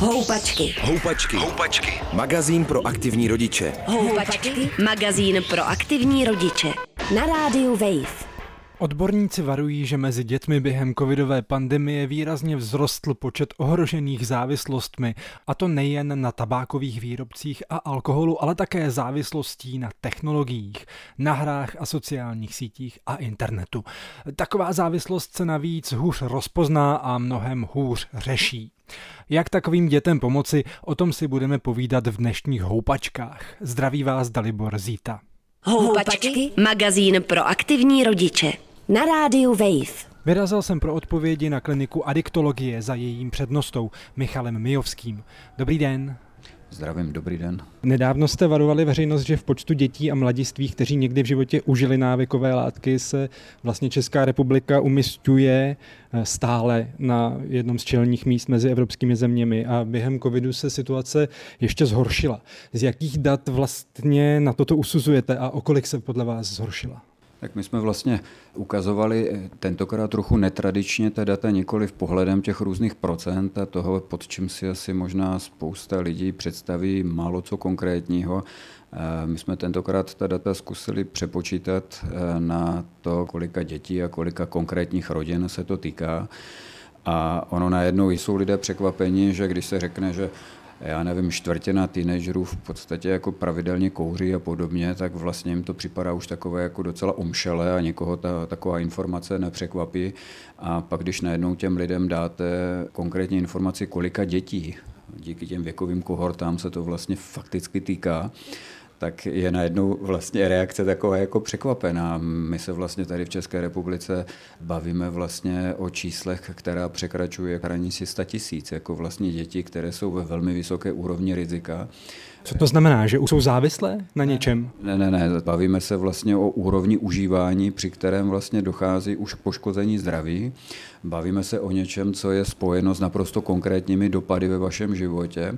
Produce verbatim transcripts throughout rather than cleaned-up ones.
Houpačky. Houpačky. Houpačky. Magazín pro aktivní rodiče. Houpačky. Magazín pro aktivní rodiče. Na rádiu Wave. Odborníci varují, že mezi dětmi během covidové pandemie výrazně vzrostl počet ohrožených závislostmi, a to nejen na tabákových výrobcích a alkoholu, ale také závislostí na technologiích, na hrách a sociálních sítích a internetu. Taková závislost se navíc hůř rozpozná a mnohem hůř řeší. Jak takovým dětem pomoci, o tom si budeme povídat v dnešních houpačkách. Zdraví vás Dalibor Zíta. Houpačky. Magazín pro aktivní rodiče. Na rádiu Wave. Vyrazil jsem pro odpovědi na kliniku adiktologie za jejím přednostou Michalem Mijovským. Dobrý den. Zdravím, dobrý den. Nedávno jste varovali veřejnost, že v počtu dětí a mladistvých, kteří někdy v životě užili návykové látky, se vlastně Česká republika umisťuje stále na jednom z čelních míst mezi evropskými zeměmi a během covidu se situace ještě zhoršila. Z jakých dat vlastně na toto usuzujete a o kolik se podle vás zhoršila? Tak my jsme vlastně ukazovali tentokrát trochu netradičně ta data, nikoliv pohledem těch různých procent a toho, pod čím si asi možná spousta lidí představí málo co konkrétního. My jsme tentokrát ta data zkusili přepočítat na to, kolika dětí a kolika konkrétních rodin se to týká. A ono najednou jsou lidé překvapeni, že když se řekne, že já nevím, čtvrtina teenagerů v podstatě jako pravidelně kouří a podobně, tak vlastně jim to připadá už takové jako docela omšele a nikoho ta taková informace nepřekvapí. A pak když najednou těm lidem dáte konkrétní informaci, kolika dětí, díky těm věkovým kohortám se to vlastně fakticky týká, tak je najednou vlastně reakce taková jako překvapená. My se vlastně tady v České republice bavíme vlastně o číslech, která překračuje hranici sto tisíc, jako vlastně děti, které jsou ve velmi vysoké úrovni rizika. Co to znamená, že už jsou závislé na něčem? Ne, ne, ne, bavíme se vlastně o úrovni užívání, při kterém vlastně dochází už k poškození zdraví. Bavíme se o něčem, co je spojeno s naprosto konkrétními dopady ve vašem životě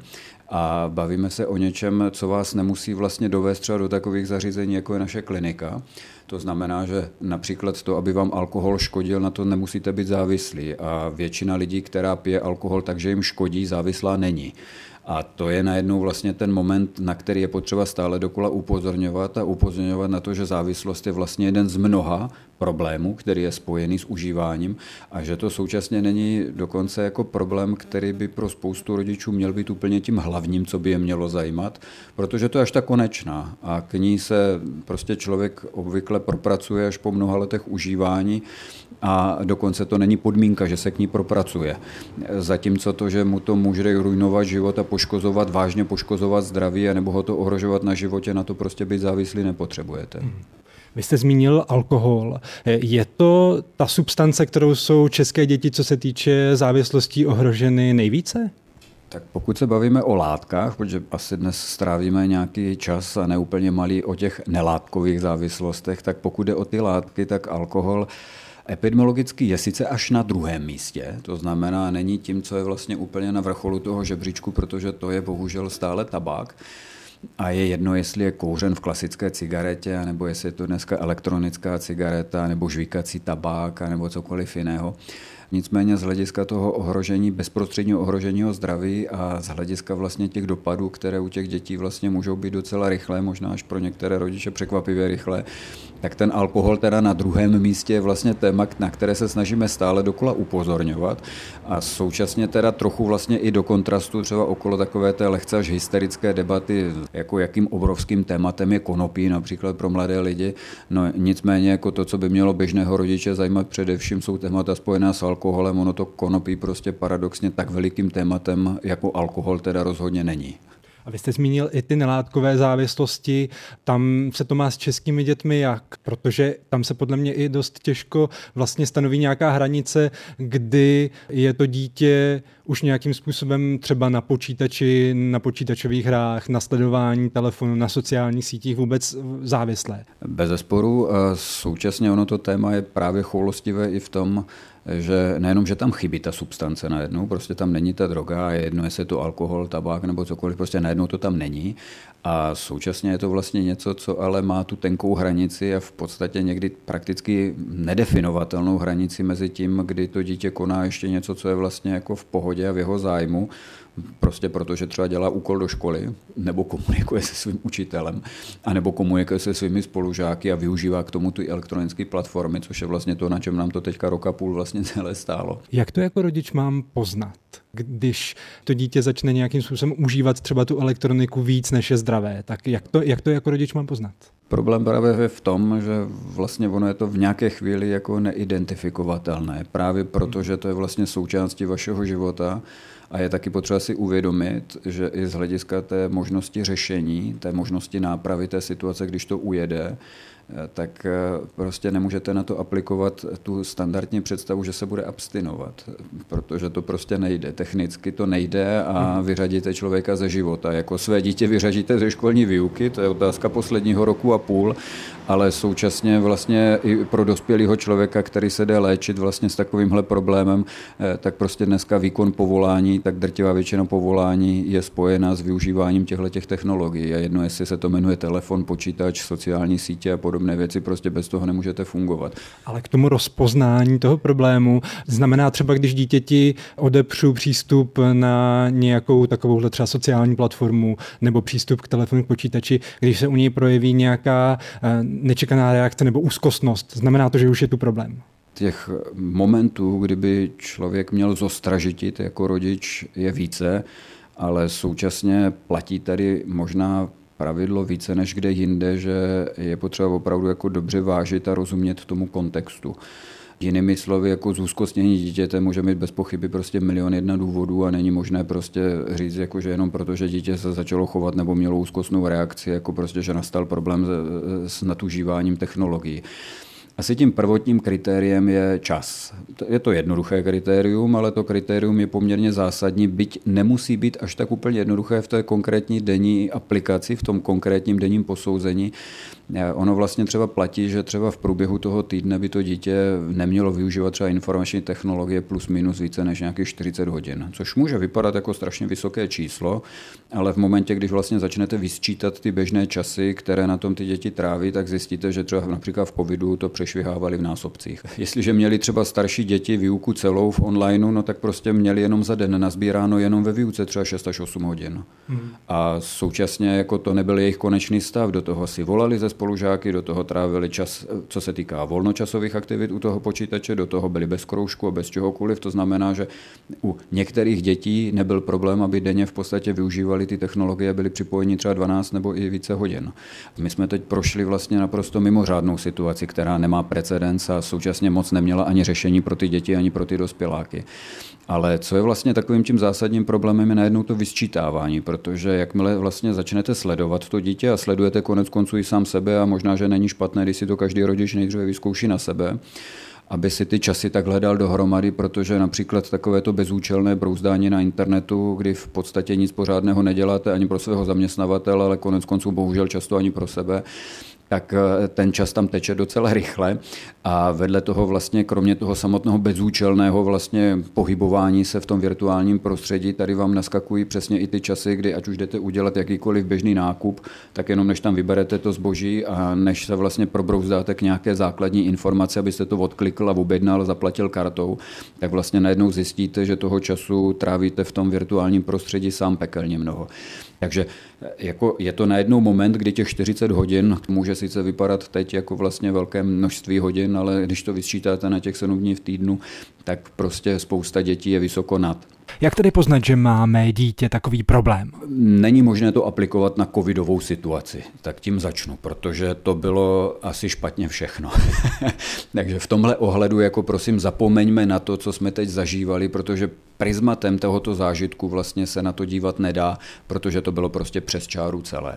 a bavíme se o něčem, co vás nemusí vlastně dovést třeba do takových zařízení, jako je naše klinika. To znamená, že například to, aby vám alkohol škodil, na to nemusíte být závislí a většina lidí, která pije alkohol, takže jim škodí, závislá není. A to je najednou vlastně ten moment, na který je potřeba stále dokola upozorňovat a upozorňovat na to, že závislost je vlastně jeden z mnoha problémů, který je spojený s užíváním a že to současně není dokonce jako problém, který by pro spoustu rodičů měl být úplně tím hlavním, co by je mělo zajímat, protože to je až ta konečná a k ní se prostě člověk obvykle propracuje až po mnoha letech užívání a dokonce to není podmínka, že se k ní propracuje. Zatímco to, že mu to může ruinovat život a poškozovat, vážně poškozovat zdraví a nebo ho to ohrožovat na životě, na to prostě být závislý nepotřebujete. Hmm. Vy jste zmínil alkohol. Je to ta substance, kterou jsou české děti, co se týče závislostí, ohroženy nejvíce? Tak pokud se bavíme o látkách, protože asi dnes strávíme nějaký čas a neúplně malý o těch nelátkových závislostech, tak pokud jde o ty látky, tak alkohol epidemiologicky je sice až na druhém místě, to znamená, není tím, co je vlastně úplně na vrcholu toho žebříčku, protože to je bohužel stále tabák. A je jedno, jestli je kouřen v klasické cigaretě, nebo jestli je to dneska elektronická cigareta, nebo žvíkací tabák, nebo cokoliv jiného. Nicméně z hlediska toho ohrožení, bezprostředního ohrožení zdraví a z hlediska vlastně těch dopadů, které u těch dětí vlastně můžou být docela rychlé, možná až pro některé rodiče překvapivě rychlé, tak ten alkohol teda na druhém místě je vlastně téma, na které se snažíme stále dokola upozorňovat a současně teda trochu vlastně i do kontrastu třeba okolo takové té lehce až hysterické debaty, jako jakým obrovským tématem je konopí například pro mladé lidi. No nicméně jako to, co by mělo běžného rodiče zajímat především, jsou témata spojená s alkoholem, ono to konopí prostě paradoxně tak velikým tématem, jako alkohol teda rozhodně není. A vy jste zmínil i ty nelátkové závislosti, tam se to má s českými dětmi jak? Protože tam se podle mě i dost těžko vlastně stanoví nějaká hranice, kdy je to dítě už nějakým způsobem třeba na počítači, na počítačových hrách, na sledování telefonu, na sociálních sítích vůbec závislé. Bezesporu, současně ono to téma je právě choulostivé i v tom, že nejenom, že tam chybí ta substance najednou, prostě tam není ta droga, je jedno, jestli je to alkohol, tabák nebo cokoliv, prostě najednou to tam není. A současně je to vlastně něco, co ale má tu tenkou hranici a v podstatě někdy prakticky nedefinovatelnou hranici mezi tím, kdy to dítě koná ještě něco, co je vlastně jako v pohodě a v jeho zájmu, Prostě protože třeba dělá úkol do školy, nebo komunikuje se svým učitelem, anebo komunikuje se svými spolužáky a využívá k tomu ty elektronické platformy, což je vlastně to, na čem nám to teďka rok a půl vlastně celé stálo. Jak to jako rodič mám poznat, když to dítě začne nějakým způsobem užívat třeba tu elektroniku víc, než je zdravé? Tak jak to, jak to jako rodič mám poznat? Problém právě je v tom, že vlastně ono je to v nějaké chvíli jako neidentifikovatelné, právě proto, že to je vlastně součástí vašeho života a je taky potřeba si uvědomit, že i z hlediska té možnosti řešení, té možnosti nápravy té situace, když to ujede, tak prostě nemůžete na to aplikovat tu standardní představu, že se bude abstinovat, protože to prostě nejde. Technicky to nejde a vyřadíte člověka ze života. Jako své dítě vyřadíte ze školní výuky, to je otázka posledního roku a půl, ale současně vlastně i pro dospělého člověka, který se jde léčit vlastně s takovýmhle problémem, tak prostě dneska výkon povolání, tak drtivá většina povolání je spojená s využíváním těchto technologií. A jedno, jestli se to jmenuje telefon, počítač, sociální sítě a podobné věci, prostě bez toho nemůžete fungovat. Ale k tomu rozpoznání toho problému znamená třeba, když dítěti odepřu přístup na nějakou takovouhle třeba sociální platformu nebo přístup k telefonu, k počítači, když se u něj projeví nějaká nečekaná reakce nebo úzkostnost, znamená to, že už je tu problém? Těch momentů, kdyby člověk měl zostražitit jako rodič, je více, ale současně platí tady možná pravidlo více než kde jinde, že je potřeba opravdu jako dobře vážit a rozumět tomu kontextu. Jinými slovy, jako zúzkostnění dítěte může mít bez pochyby prostě milion jedna důvodů a není možné prostě říct, jako, že jenom proto, že dítě se začalo chovat nebo mělo úzkostnou reakci, jako prostě, že nastal problém s, s nadužíváním technologií. Asi tím prvotním kritériem je čas. Je to jednoduché kritérium, ale to kritérium je poměrně zásadní, byť nemusí být až tak úplně jednoduché v té konkrétní denní aplikaci, v tom konkrétním denním posouzení. Ono vlastně třeba platí, že třeba v průběhu toho týdne by to dítě nemělo využívat třeba informační technologie plus minus více než nějakých čtyřicet hodin, což může vypadat jako strašně vysoké číslo, ale v momentě, když vlastně začnete vysčítat ty běžné časy, které na tom ty děti tráví, tak zjistíte, že třeba například v covidu to přešvihávali v násobcích. Jestliže měli třeba starší děti výuku celou v onlineu, no tak prostě měli jenom za den nazbíráno jenom ve výuce třeba šest až osm hodin. Hmm. A současně jako to nebyl jejich konečný stav, do toho si volali ze spolužáky, do toho trávili čas, co se týká volnočasových aktivit u toho počítače, do toho byli bez kroužku a bez čehokoliv. To znamená, že u některých dětí nebyl problém, aby denně v podstatě využívali ty technologie, byli připojeni třeba dvanáct nebo i více hodin. My jsme teď prošli vlastně naprosto mimořádnou situaci, která nemá precedens a současně moc neměla ani řešení pro ty děti, ani pro ty dospěláky. Ale co je vlastně takovým tím zásadním problémem, je najednou to vysčítávání, protože jakmile vlastně začnete sledovat to dítě a sledujete konec konců i sám sebe a možná, že není špatné, když si to každý rodič nejdříve vyzkouší na sebe, aby si ty časy tak hledal dohromady, protože například takovéto bezúčelné brouzdání na internetu, kdy v podstatě nic pořádného neděláte ani pro svého zaměstnavatele, ale konec konců bohužel často ani pro sebe, tak ten čas tam teče docela rychle a vedle toho vlastně, kromě toho samotného bezúčelného vlastně pohybování se v tom virtuálním prostředí, tady vám naskakují přesně i ty časy, kdy ať už jdete udělat jakýkoliv běžný nákup, tak jenom než tam vyberete to zboží a než se vlastně probrouzdáte k nějaké základní informaci, abyste to odklikl a objednal, zaplatil kartou, tak vlastně najednou zjistíte, že toho času trávíte v tom virtuálním prostředí sám pekelně mnoho. Takže jako je to najednou moment, kdy těch čtyřicet hodin může sice vypadat teď jako vlastně velké množství hodin, ale když to vysčítáte na těch sedm dní v týdnu, tak prostě spousta dětí je vysoko nad. Jak tedy poznat, že máme dítě takový problém? Není možné to aplikovat na covidovou situaci, tak tím začnu, protože to bylo asi špatně všechno. Takže v tomhle ohledu jako prosím zapomeňme na to, co jsme teď zažívali, protože prismatem tohoto zážitku vlastně se na to dívat nedá, protože to bylo prostě přes čáru celé.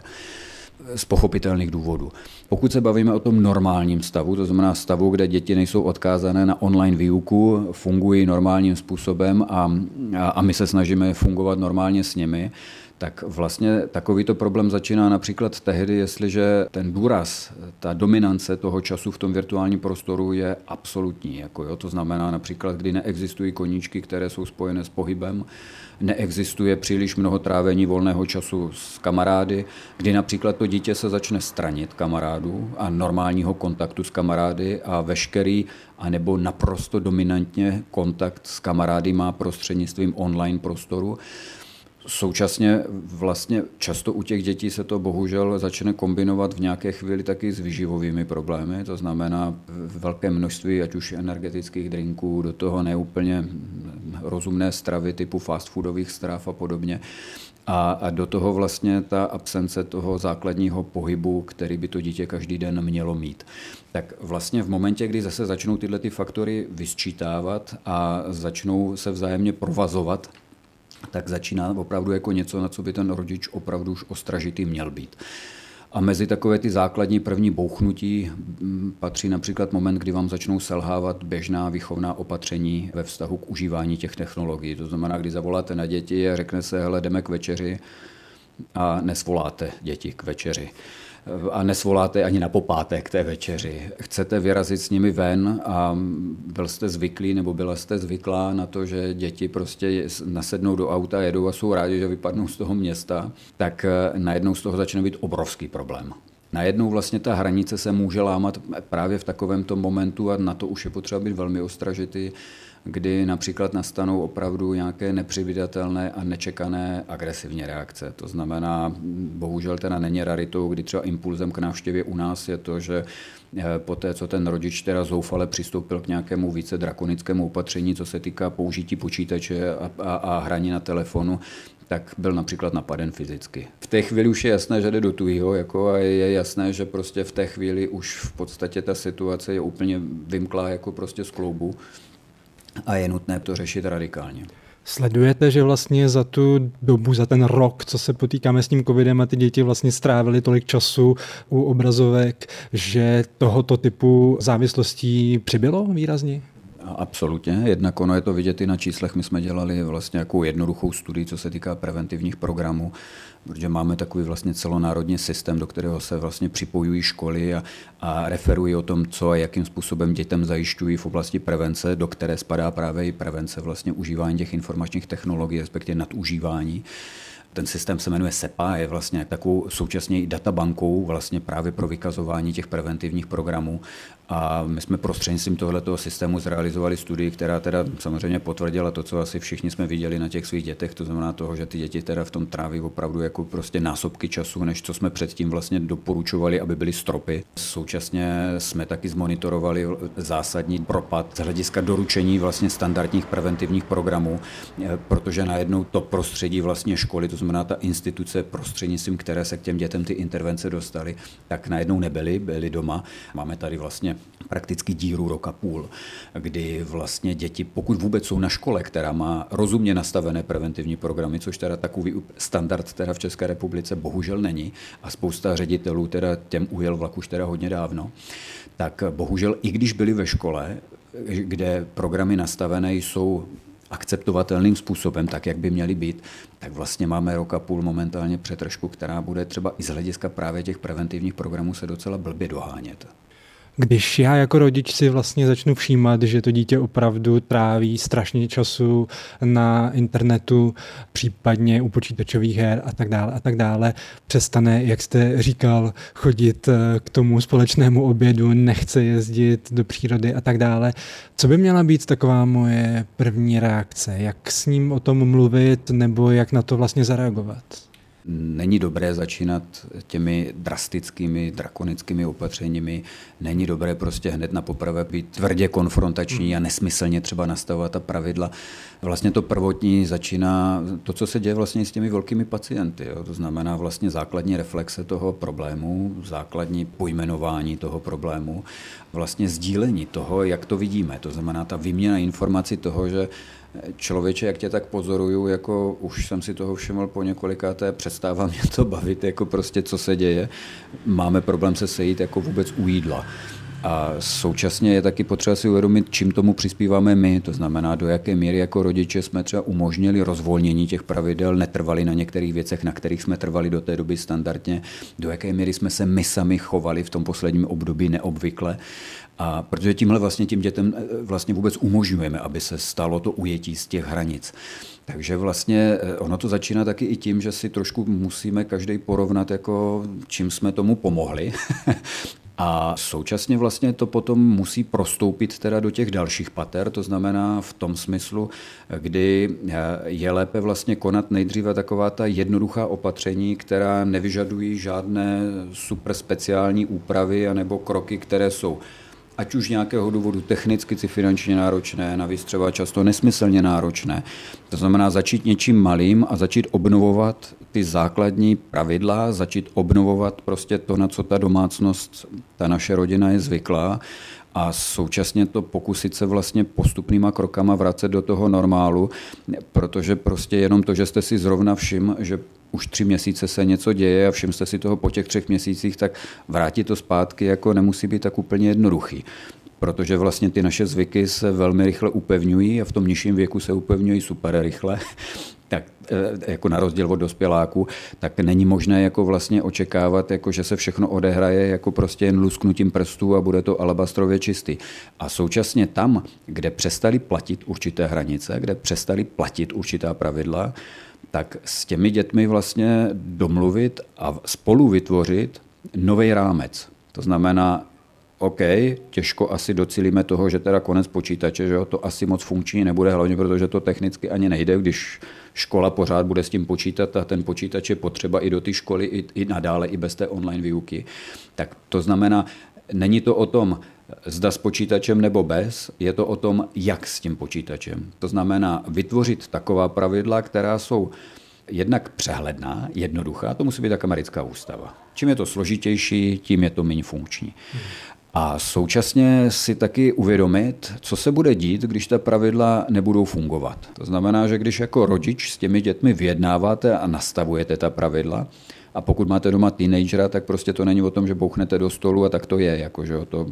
Z pochopitelných důvodů. Pokud se bavíme o tom normálním stavu, to znamená stavu, kde děti nejsou odkázané na online výuku, fungují normálním způsobem a, a, a my se snažíme fungovat normálně s nimi, tak vlastně takovýto problém začíná například tehdy, jestliže ten důraz, ta dominance toho času v tom virtuálním prostoru je absolutní. Jako jo, to znamená například, kdy neexistují koníčky, které jsou spojené s pohybem, neexistuje příliš mnoho trávení volného času s kamarády, kdy například to dítě se začne stranit kamarádů a normálního kontaktu s kamarády a veškerý anebo naprosto dominantně kontakt s kamarády má prostřednictvím online prostoru. Současně vlastně často u těch dětí se to bohužel začne kombinovat v nějaké chvíli taky s výživovými problémy, to znamená velké množství ať už energetických drinků, do toho neúplně rozumné stravy typu fast foodových strav a podobně. A, a do toho vlastně ta absence toho základního pohybu, který by to dítě každý den mělo mít. Tak vlastně v momentě, kdy zase začnou tyhle ty faktory vysčítávat a začnou se vzájemně provazovat, tak začíná opravdu jako něco, na co by ten rodič opravdu už ostražitý měl být. A mezi takové ty základní první bouchnutí patří například moment, kdy vám začnou selhávat běžná výchovná opatření ve vztahu k užívání těch technologií. To znamená, kdy zavoláte na děti a řekne se, hele, jdeme k večeři a nesvoláte děti k večeři. A nesvoláte ani na popátek k té večeři. Chcete vyrazit s nimi ven a byl jste zvyklí nebo byla jste zvyklá na to, že děti prostě nasednou do auta, jedou a jsou rádi, že vypadnou z toho města, tak najednou z toho začne být obrovský problém. Najednou vlastně ta hranice se může lámat právě v takovémto momentu a na to už je potřeba být velmi ostražitý, kdy například nastanou opravdu nějaké nepředvídatelné a nečekané agresivní reakce. To znamená, bohužel teda není raritou, kdy třeba impulzem k návštěvě u nás je to, že poté, co ten rodič teda zoufale přistoupil k nějakému více drakonickému opatření, co se týká použití počítače a, a, a hraní na telefonu, tak byl například napaden fyzicky. V té chvíli už je jasné, že jde do tujího, jako a je jasné, že prostě v té chvíli už v podstatě ta situace je úplně vymklá jako prostě z kloubu a je nutné to řešit radikálně. Sledujete, že vlastně za tu dobu, za ten rok, co se potýkáme s tím covidem a ty děti vlastně strávily tolik času u obrazovek, že tohoto typu závislostí přibylo výrazně? Absolutně, jednak ono je to vidět i na číslech. My jsme dělali vlastně jako jednoduchou studii, co se týká preventivních programů, protože máme takový vlastně celonárodní systém, do kterého se vlastně připojují školy a, a referují o tom, co a jakým způsobem dětem zajišťují v oblasti prevence, do které spadá právě i prevence vlastně užívání těch informačních technologií, respektive nadužívání. Ten systém se jmenuje SEPA, je vlastně takovou současně i databankou vlastně právě pro vykazování těch preventivních programů. A my jsme prostřednictvím tohoto systému zrealizovali studii, která teda samozřejmě potvrdila to, co asi všichni jsme viděli na těch svých dětech, to znamená toho, že ty děti teda v tom tráví opravdu jako prostě násobky času, než co jsme předtím vlastně doporučovali, aby byly stropy. Současně jsme taky zmonitorovali zásadní propad z hlediska doručení vlastně standardních preventivních programů, protože najednou to prostředí vlastně školy, to znamená ta instituce, prostřednictvím které se k těm dětem ty intervence dostaly, tak najednou nebyly, byly doma. Máme tady vlastně prakticky díru roka půl, kdy vlastně děti, pokud vůbec jsou na škole, která má rozumně nastavené preventivní programy, což teda takový standard teda v České republice bohužel není a spousta ředitelů teda těm ujel vlak už teda hodně dávno, tak bohužel i když byli ve škole, kde programy nastavené jsou akceptovatelným způsobem, tak jak by měly být, tak vlastně máme rok a půl momentálně přetržku, která bude třeba i z hlediska právě těch preventivních programů se docela blbě dohánět. Když já jako rodič si vlastně začnu všímat, že to dítě opravdu tráví strašně času na internetu, případně u počítačových her a tak dále a tak dále, přestane, jak jste říkal, chodit k tomu společnému obědu, nechce jezdit do přírody a tak dále. Co by měla být taková moje první reakce? Jak s ním o tom mluvit nebo jak na to vlastně zareagovat? Není dobré začínat těmi drastickými, drakonickými opatřeními. Není dobré prostě hned na poprvé být tvrdě konfrontační a nesmyslně třeba nastavovat ta pravidla. Vlastně to prvotní začíná to, co se děje vlastně s těmi velkými pacienty. Jo. To znamená vlastně základní reflexe toho problému, základní pojmenování toho problému, vlastně sdílení toho, jak to vidíme. To znamená ta výměna informací toho, že člověče, jak tě tak pozoruju, jako už jsem si toho všiml po několikáté, přestává mě to bavit, jako prostě co se děje. Máme problém se sejít jako vůbec u jídla. A současně je taky potřeba si uvědomit, čím tomu přispíváme my, to znamená, do jaké míry jako rodiče jsme třeba umožnili rozvolnění těch pravidel, netrvali na některých věcech, na kterých jsme trvali do té doby standardně, do jaké míry jsme se my sami chovali v tom posledním období neobvykle. A protože tímhle vlastně tím dětem vlastně vůbec umožňujeme, aby se stalo to ujetí z těch hranic. Takže vlastně ono to začíná taky i tím, že si trošku musíme každý porovnat, jako čím jsme tomu pomohli. A současně vlastně to potom musí prostoupit teda do těch dalších pater, to znamená v tom smyslu, kdy je lépe vlastně konat nejdříve taková ta jednoduchá opatření, která nevyžadují žádné super speciální úpravy anebo kroky, které jsou ať už nějakého důvodu technicky či finančně náročné, navíc třeba často nesmyslně náročné. To znamená začít něčím malým a začít obnovovat ty základní pravidla, začít obnovovat prostě to, na co ta domácnost, ta naše rodina je zvyklá a současně to pokusit se vlastně postupnýma krokama vracet do toho normálu, protože prostě jenom to, že jste si zrovna všim, že už tři měsíce se něco děje a všim jste si toho po těch třech měsících, tak vrátit to zpátky jako nemusí být tak úplně jednoduchý. Protože vlastně ty naše zvyky se velmi rychle upevňují a v tom nižším věku se upevňují super rychle, tak jako na rozdíl od dospěláků, tak není možné jako vlastně očekávat, jako že se všechno odehraje jako prostě jen lusknutím prstů a bude to alabastrově čistý. A současně tam, kde přestali platit určité hranice, kde přestali platit určitá pravidla, tak s těmi dětmi vlastně domluvit a spolu vytvořit nový rámec. To znamená, OK, těžko asi docílíme toho, že teda konec počítače, že jo, to asi moc funkční nebude, hlavně protože to technicky ani nejde, když škola pořád bude s tím počítat a ten počítač je potřeba i do té školy, i, i nadále, i bez té online výuky. Tak to znamená, není to o tom, zda s počítačem nebo bez, je to o tom, jak s tím počítačem. To znamená vytvořit taková pravidla, která jsou jednak přehledná, jednoduchá, to musí být tak americká ústava. Čím je to složitější, tím je to méně funkční. A současně si taky uvědomit, co se bude dít, když ta pravidla nebudou fungovat. To znamená, že když jako rodič s těmi dětmi vyjednáváte a nastavujete ta pravidla, a pokud máte doma teenagera, tak prostě to není o tom, že bouchnete do stolu a tak to je. Jako, že to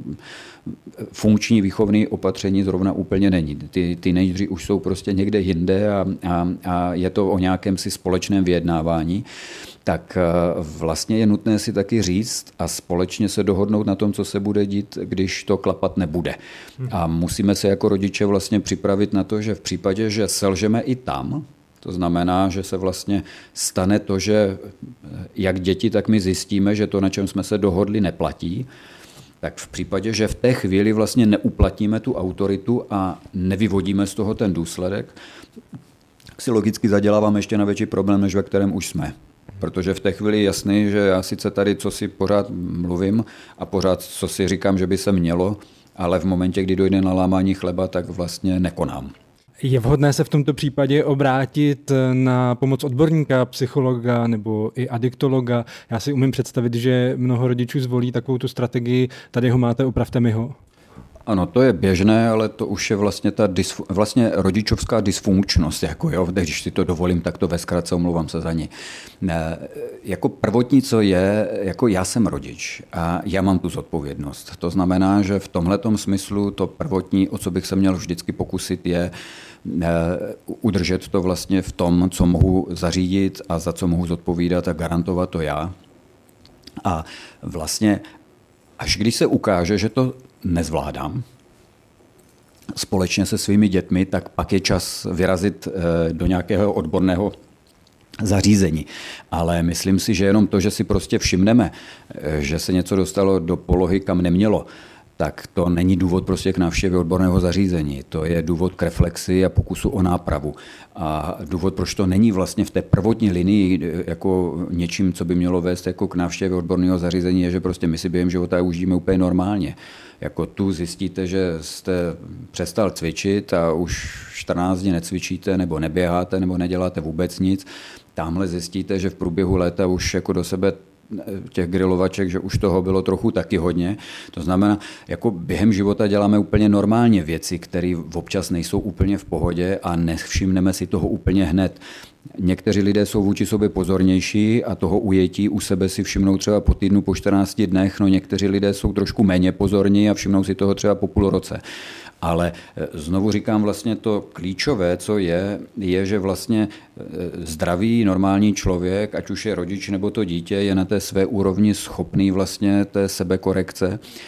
funkční výchovné opatření zrovna úplně není. Ty teenageři už jsou prostě někde jinde a, a, a je to o nějakém si společném vyjednávání. Tak vlastně je nutné si taky říct a společně se dohodnout na tom, co se bude dít, když to klapat nebude. A musíme se jako rodiče vlastně připravit na to, že v případě, že selžeme i tam, to znamená, že se vlastně stane to, že jak děti, tak my zjistíme, že to, na čem jsme se dohodli, neplatí, tak v případě, že v té chvíli vlastně neuplatníme tu autoritu a nevyvodíme z toho ten důsledek, tak si logicky zaděláváme ještě na větší problém, než ve kterém už jsme. Protože v té chvíli je jasný, že já sice tady co si pořád mluvím a pořád co si říkám, že by se mělo, ale v momentě, kdy dojde na lámání chleba, tak vlastně nekonám. Je vhodné se v tomto případě obrátit na pomoc odborníka, psychologa nebo i adiktologa. Já si umím představit, že mnoho rodičů zvolí takovou tu strategii, tady ho máte, opravte mi ho. Ano, to je běžné, ale to už je vlastně ta disfu- vlastně rodičovská dysfunkčnost. Jako jo, když si to dovolím, tak to ve zkratce, omlouvám se za ní. E, jako prvotní, co je, jako já jsem rodič a já mám tu zodpovědnost. To znamená, že v tomhletom smyslu to prvotní, o co bych se měl vždycky pokusit, je e, udržet to vlastně v tom, co mohu zařídit a za co mohu zodpovídat a garantovat to já. A vlastně až když se ukáže, že to nezvládám společně se svými dětmi, tak pak je čas vyrazit do nějakého odborného zařízení. Ale myslím si, že jenom to, že si prostě všimneme, že se něco dostalo do polohy, kam nemělo, tak to není důvod prostě k návštěvě odborného zařízení. To je důvod k reflexi a pokusu o nápravu. A důvod, proč to není vlastně v té prvotní linii jako něčím, co by mělo vést jako k návštěvě odborného zařízení, je, že prostě my si během života už žijeme úplně normálně. Jako tu zjistíte, že jste přestal cvičit a už čtrnáct dní necvičíte, nebo neběháte, nebo neděláte vůbec nic. Tamhle zjistíte, že v průběhu léta už jako do sebe těch grilovaček, že už toho bylo trochu taky hodně. To znamená, jako během života děláme úplně normálně věci, které občas nejsou úplně v pohodě a nevšimneme si toho úplně hned. Někteří lidé jsou vůči sobě pozornější a toho ujetí u sebe si všimnou třeba po týdnu, po čtrnácti dnech, no někteří lidé jsou trošku méně pozorní a všimnou si toho třeba po půl roce. Ale znovu říkám, vlastně to klíčové, co je, je, že vlastně zdravý, normální člověk, ať už je rodič nebo to dítě, je na té své úrovni schopný vlastně té sebekorekce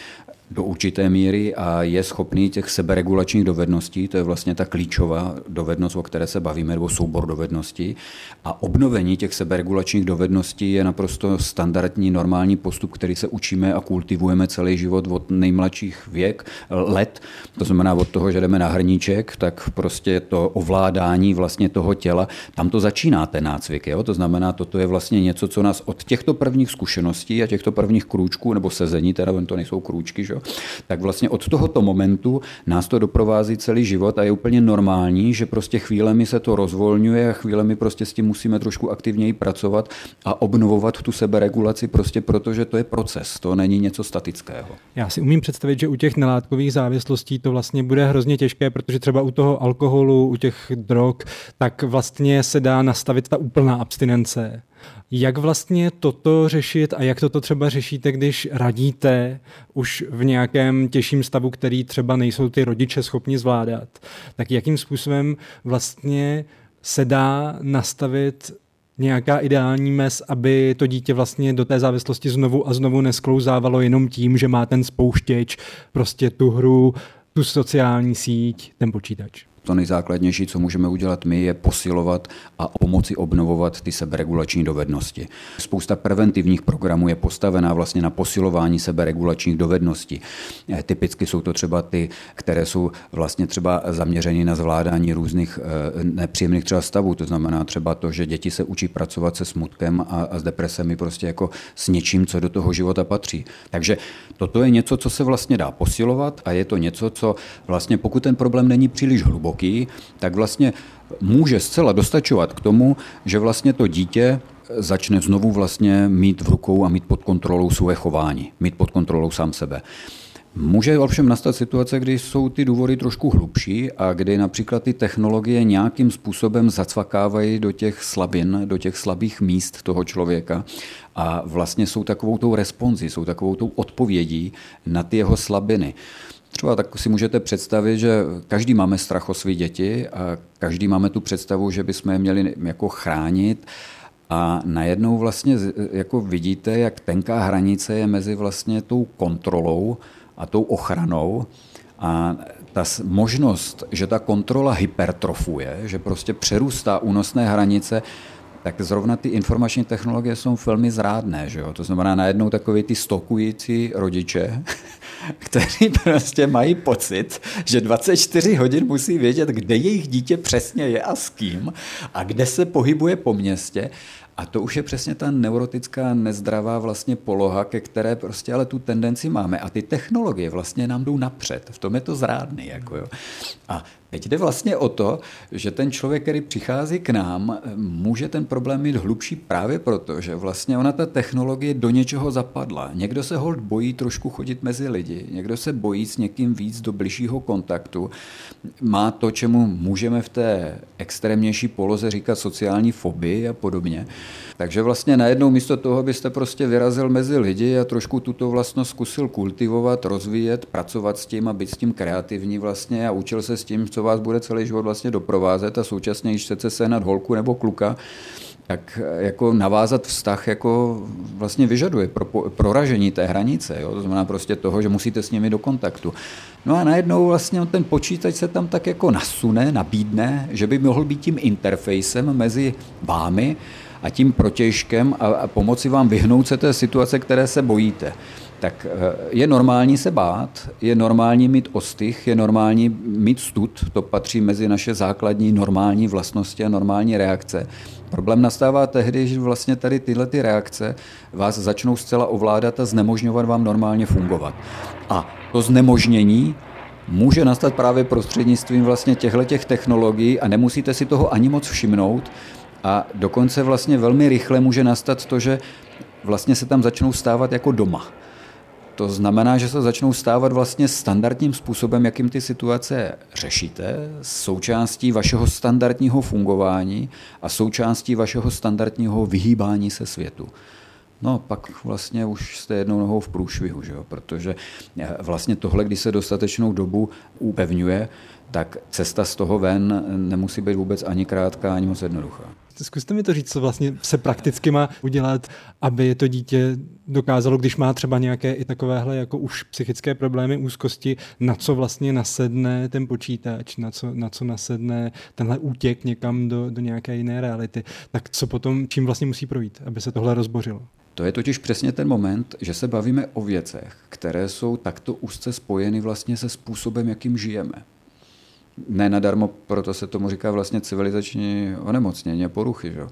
do určité míry a je schopný těch seberegulačních dovedností, to je vlastně ta klíčová dovednost, o které se bavíme, nebo soubor dovedností. A obnovení těch seberegulačních dovedností je naprosto standardní, normální postup, který se učíme a kultivujeme celý život od nejmladších věk, let. To znamená od toho, že jdeme na hrníček, tak prostě to ovládání vlastně toho těla, tam to začíná ten nácvik. Jo? To znamená, toto je vlastně něco, co nás od těchto prvních zkušeností a těchto prvních krůčků, nebo sezení, teda to nejsou krůčky, že? Tak vlastně od tohoto momentu nás to doprovází celý život a je úplně normální, že prostě chvílemi se to rozvolňuje a chvílemi prostě s tím musíme trošku aktivněji pracovat a obnovovat tu seberegulaci prostě protože to je proces, to není něco statického. Já si umím představit, že u těch nelátkových závislostí to vlastně bude hrozně těžké, protože třeba u toho alkoholu, u těch drog, tak vlastně se dá nastavit ta úplná abstinence. Jak vlastně toto řešit a jak toto třeba řešíte, když radíte už v nějakém těžším stavu, který třeba nejsou ty rodiče schopni zvládat? Tak jakým způsobem vlastně se dá nastavit nějaká ideální mez, aby to dítě vlastně do té závislosti znovu a znovu nesklouzávalo jenom tím, že má ten spouštěč, prostě tu hru, tu sociální síť, ten počítač? To nejzákladnější, co můžeme udělat my, je posilovat a pomoci obnovovat ty seberegulační dovednosti. Spousta preventivních programů je postavená vlastně na posilování seberegulačních dovedností. Typicky jsou to třeba ty, které jsou vlastně třeba zaměřeny na zvládání různých nepříjemných třeba stavů. To znamená třeba to, že děti se učí pracovat se smutkem a, a s depresemi prostě jako s něčím, co do toho života patří. Takže toto je něco, co se vlastně dá posilovat a je to něco, co vlastně pokud ten problém není příliš hluboký, tak vlastně může zcela dostačovat k tomu, že vlastně to dítě začne znovu vlastně mít v rukou a mít pod kontrolou svoje chování, mít pod kontrolou sám sebe. Může ovšem nastat situace, kdy jsou ty důvody trošku hlubší a kdy například ty technologie nějakým způsobem zacvakávají do těch slabin, do těch slabých míst toho člověka a vlastně jsou takovou tou responzí, jsou takovou tou odpovědí na ty jeho slabiny. Třeba tak si můžete představit, že každý máme strach o své děti a každý máme tu představu, že bychom je měli jako chránit a najednou vlastně jako vidíte, jak tenká hranice je mezi vlastně tou kontrolou a tou ochranou a ta možnost, že ta kontrola hypertrofuje, že prostě přerůstá únosné hranice, tak zrovna ty informační technologie jsou velmi zrádné. Že jo? To znamená najednou takový ty stokující rodiče, kteří prostě mají pocit, že dvacet čtyři hodin musí vědět, kde jejich dítě přesně je a s kým a kde se pohybuje po městě. A to už je přesně ta neurotická, nezdravá vlastně poloha, ke které prostě ale tu tendenci máme. A ty technologie vlastně nám jdou napřed. V tom je to zrádný. Jako jo. A teď jde vlastně o to, že ten člověk, který přichází k nám, může ten problém mít hlubší právě proto, že vlastně ona ta technologie do něčeho zapadla. Někdo se holt bojí trošku chodit mezi lidi, někdo se bojí s někým víc do bližšího kontaktu. Má to, čemu můžeme v té extrémnější poloze říkat sociální fobii a podobně. Takže vlastně najednou místo toho, abyste prostě vyrazil mezi lidi a trošku tuto vlastnost zkusil kultivovat, rozvíjet, pracovat s tím a být s tím kreativní vlastně a učil se s tím, co vás bude celý život vlastně doprovázet a současně, když chcete sehnat holku nebo kluka, tak jako navázat vztah jako vlastně vyžaduje pro, proražení té hranice. Jo? To znamená prostě toho, že musíte s nimi do kontaktu. No a najednou vlastně ten počítač se tam tak jako nasune, nabídne, že by mohl být tím interfejsem mezi vámi a tím protějškem a, a pomoci vám vyhnout se té situace, které se bojíte. Tak je normální se bát, je normální mít ostych, je normální mít stud, to patří mezi naše základní normální vlastnosti a normální reakce. Problém nastává tehdy, že vlastně tady tyhle ty reakce vás začnou zcela ovládat a znemožňovat vám normálně fungovat. A to znemožnění může nastat právě prostřednictvím vlastně těchto technologií a nemusíte si toho ani moc všimnout a dokonce vlastně velmi rychle může nastat to, že vlastně se tam začnou stávat jako doma. To znamená, že se začnou stávat vlastně standardním způsobem, jakým ty situace řešíte, součástí vašeho standardního fungování a součástí vašeho standardního vyhýbání se světu. No pak vlastně už jste jednou nohou v průšvihu, že jo? Protože vlastně tohle, když se dostatečnou dobu upevňuje, tak cesta z toho ven nemusí být vůbec ani krátká, ani moc jednoduchá. Zkuste mi to říct, co vlastně se prakticky má udělat, aby to dítě dokázalo, když má třeba nějaké i takovéhle jako už psychické problémy, úzkosti, na co vlastně nasedne ten počítač, na co, na co nasedne tenhle útěk někam do, do nějaké jiné reality. Tak co potom, čím vlastně musí projít, aby se tohle rozbořilo? To je totiž přesně ten moment, že se bavíme o věcech, které jsou takto úzce spojeny vlastně se způsobem, jakým žijeme. Ne nadarmo, proto se tomu říká vlastně civilizační onemocnění a poruchy. Že?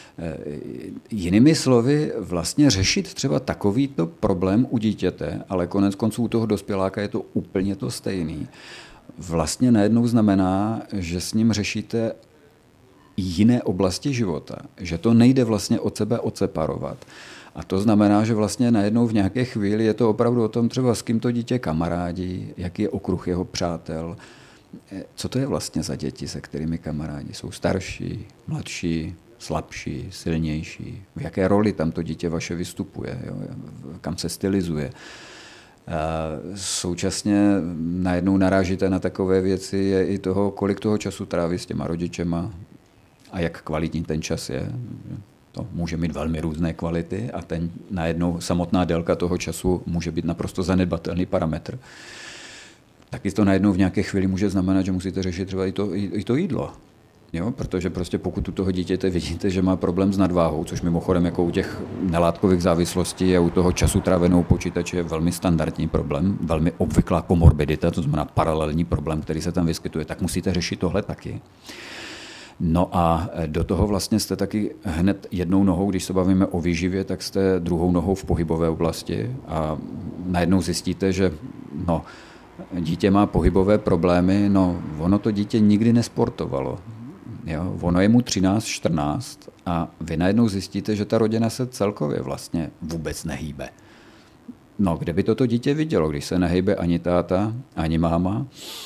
Jinými slovy, vlastně řešit třeba takovýto problém u dítěte, ale konec konců u toho dospěláka je to úplně to stejný, vlastně najednou znamená, že s ním řešíte jiné oblasti života, že to nejde vlastně od sebe odseparovat. A to znamená, že vlastně najednou v nějaké chvíli je to opravdu o tom třeba s kým to dítě kamarádí, jaký je okruh jeho přátel, co to je vlastně za děti, se kterými kamarádí. Jsou starší, mladší, slabší, silnější, v jaké roli tam to dítě vaše vystupuje, jo? Kam se stylizuje. A současně najednou narážíte na takové věci, je i toho, kolik toho času tráví s těma rodičema a jak kvalitní ten čas je. To může mít velmi různé kvality a ten najednou samotná délka toho času může být naprosto zanedbatelný parametr. Taky to najednou v nějaké chvíli může znamenat, že musíte řešit třeba i to, i, i to jídlo. Jo? Protože prostě pokud u toho dítěte vidíte, že má problém s nadváhou, což mimochodem jako u těch nelátkových závislostí a u toho času trávenou počítače je velmi standardní problém, velmi obvyklá komorbidita, to znamená paralelní problém, který se tam vyskytuje, tak musíte řešit tohle taky. No a do toho vlastně jste taky hned jednou nohou, když se bavíme o výživě, tak jste druhou nohou v pohybové oblasti a najednou zjistíte, že no, dítě má pohybové problémy, no ono to dítě nikdy nesportovalo. Jo? Ono je mu třináct čtrnáct a vy najednou zjistíte, že ta rodina se celkově vlastně vůbec nehýbe. No, kde by toto dítě vidělo, když se nehýbe ani táta, ani máma?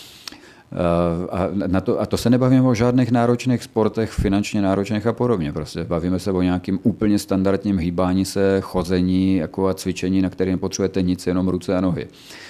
A, na to, a to se nebavíme o žádných náročných sportech, finančně náročných a podobně. Prostě bavíme se o nějakým úplně standardním hýbání se, chození jako a cvičení, na kterém potřebujete nic, jenom ruce a nohy.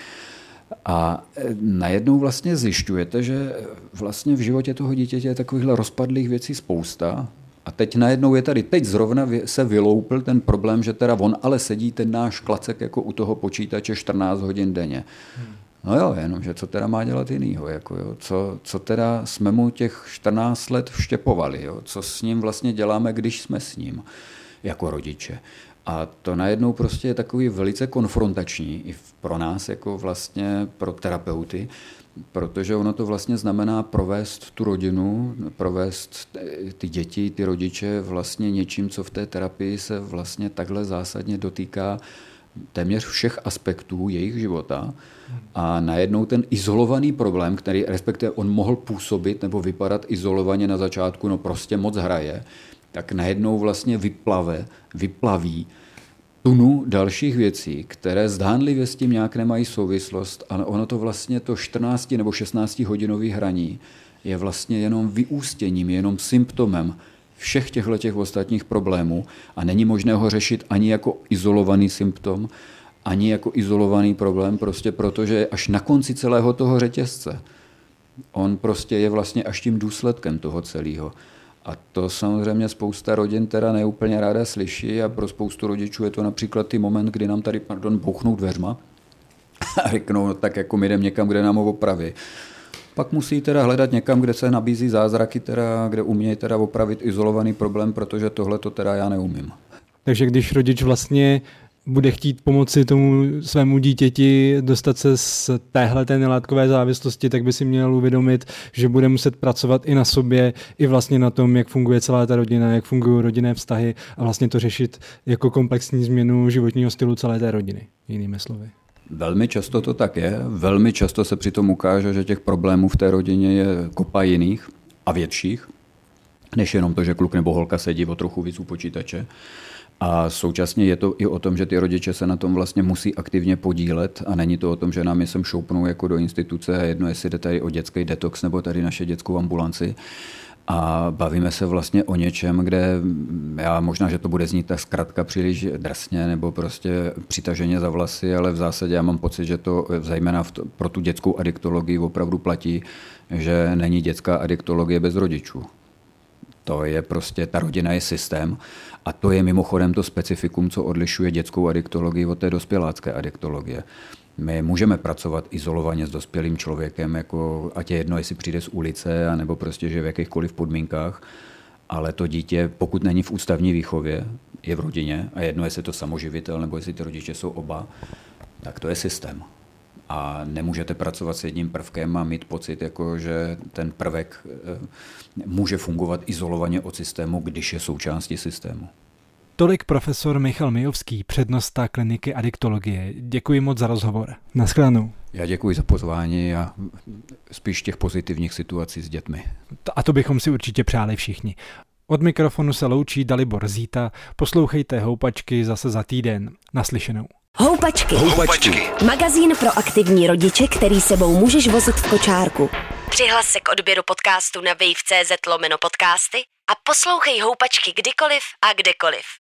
A najednou vlastně zjišťujete, že vlastně v životě toho dítěte je takovýchhle rozpadlých věcí spousta. A teď najednou je tady, teď zrovna se vyloupil ten problém, že teda on ale sedí ten náš klacek jako u toho počítače čtrnáct hodin denně. Hmm. No jo, jenomže co teda má dělat jinýho, jako jo? Co, co teda jsme mu těch čtrnáct let vštěpovali, jo? Co s ním vlastně děláme, když jsme s ním jako rodiče. A to najednou prostě je takový velice konfrontační i pro nás, jako vlastně pro terapeuty, protože ono to vlastně znamená provést tu rodinu, provést ty děti, ty rodiče vlastně něčím, co v té terapii se vlastně takhle zásadně dotýká téměř všech aspektů jejich života a najednou ten izolovaný problém, který respektive on mohl působit nebo vypadat izolovaně na začátku, no prostě moc hraje, tak najednou vlastně vyplave, vyplaví tunu dalších věcí, které zdánlivě s tím nějak nemají souvislost, ale ono to vlastně to čtrnáct nebo šestnáct hodinový hraní je vlastně jenom vyústěním, jenom symptomem všech těchto těch ostatních problémů a není možné ho řešit ani jako izolovaný symptom, ani jako izolovaný problém, prostě protože je až na konci celého toho řetězce. On prostě je vlastně až tím důsledkem toho celého. A to samozřejmě spousta rodin teda neúplně ráda slyší a pro spoustu rodičů je to například ty moment, kdy nám tady, pardon, bouchnou dveřma a řeknou, no, tak jako my jdem někam, kde nám ho opraví. Pak musí teda hledat někam, kde se nabízí zázraky, teda, kde umějí teda opravit izolovaný problém, protože tohle to teda já neumím. Takže když rodič vlastně bude chtít pomoci tomu svému dítěti dostat se z téhleté nelátkové závislosti, tak by si měl uvědomit, že bude muset pracovat i na sobě, i vlastně na tom, jak funguje celá ta rodina, jak fungují rodinné vztahy a vlastně to řešit jako komplexní změnu životního stylu celé té rodiny, jinými slovy. Velmi často to tak je. Velmi často se přitom ukáže, že těch problémů v té rodině je kopa jiných a větších, než jenom to, že kluk nebo holka sedí o trochu víc u počítače. A současně je to i o tom, že ty rodiče se na tom vlastně musí aktivně podílet a není to o tom, že nám je sem šoupnou jako do instituce a jedno, jestli jde tady o dětský detox nebo tady naše dětskou ambulanci. A bavíme se vlastně o něčem, kde já možná, že to bude znít tak zkrátka příliš drsně nebo prostě přitaženě za vlasy, ale v zásadě já mám pocit, že to zejména pro tu dětskou adiktologii opravdu platí, že není dětská adiktologie bez rodičů. To je prostě, ta rodina je systém a to je mimochodem to specifikum, co odlišuje dětskou adiktologii od té dospělácké adiktologie. My můžeme pracovat izolovaně s dospělým člověkem, jako, ať je jedno, jestli přijde z ulice, anebo prostě, že v jakýchkoliv podmínkách, ale to dítě, pokud není v ústavní výchově, je v rodině a jedno, jestli je to samoživitel, nebo jestli ty rodiče jsou oba, tak to je systém. A nemůžete pracovat s jedním prvkem a mít pocit, jako, že ten prvek může fungovat izolovaně od systému, když je součástí systému. Tolik profesor Michal Mijovský, přednosta kliniky adiktologie. Děkuji moc za rozhovor. Naschledanou. Já děkuji za pozvání a spíš těch pozitivních situací s dětmi. A to bychom si určitě přáli všichni. Od mikrofonu se loučí Dalibor Zíta. Poslouchejte Houpačky zase za týden. Naslyšenou. Houpačky. Houpačky. Magazín pro aktivní rodiče, který sebou můžeš vozit v kočárku. Přihlas se k odběru podcastu na wave tečka cz lomeno podcasty a poslouchej Houpačky kdykoliv a kdekoliv.